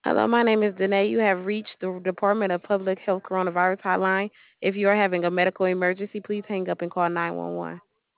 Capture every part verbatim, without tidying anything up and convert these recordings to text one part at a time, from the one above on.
Hello, my name is Danae. You have reached the Department of Public Health Coronavirus Hotline. If you are having a medical emergency, please hang up and call nine one one.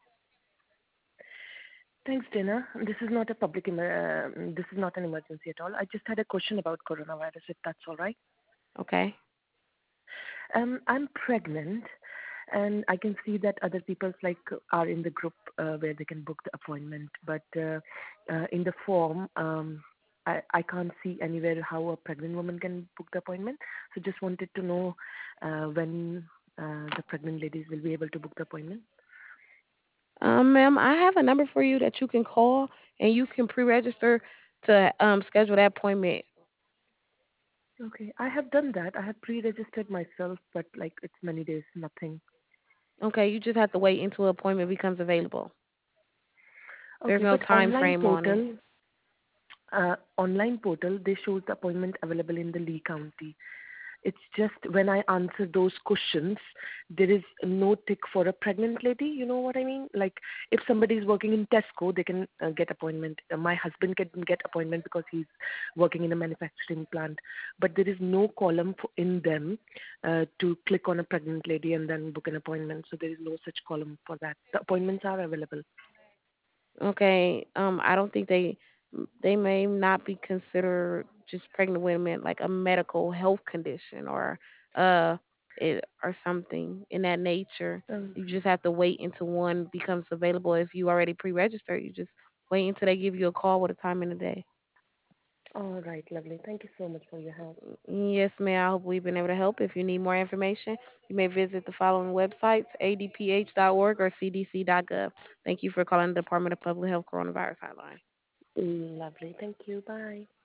Thanks, Dina. This is not a public emer- uh, this is not an emergency at all. I just had a question about coronavirus, if that's all right. Okay. Um, I'm pregnant, and I can see that other people's like are in the group uh, where they can book the appointment, but uh, uh, in the form, um, I I can't see anywhere how a pregnant woman can book the appointment. So just wanted to know uh, when uh, the pregnant ladies will be able to book the appointment. Um, ma'am, I have a number for you that you can call and you can pre-register to um schedule that appointment. Okay, I have done that. I have pre-registered myself, but like it's many days, nothing. Okay, you just have to wait until an appointment becomes available. There's Okay, no but time online frame on it. portal, uh, online portal, they shows the appointment available in the Lee County. It's just when I answer those questions, there is no tick for a pregnant lady. You know what I mean? Like if somebody is working in Tesco, they can uh, get appointment. Uh, my husband can get appointment because he's working in a manufacturing plant. But there is no column for, in them uh, to click on a pregnant lady and then book an appointment. So there is no such column for that. The appointments are available. Okay. Um, I don't think they they may not be considered just pregnant women like a medical health condition or uh it or something in that nature. Um, You just have to wait until one becomes available. If you already pre-registered, you just wait until they give you a call with a time in the day. all right, lovely. Thank you so much for your help. Yes, ma'am. I hope we've been able to help. If you need more information, you may visit the following websites: a d p h dot org or c d c dot gov. Thank you for calling the Department of Public Health Coronavirus Hotline. Lovely. Thank you. Bye.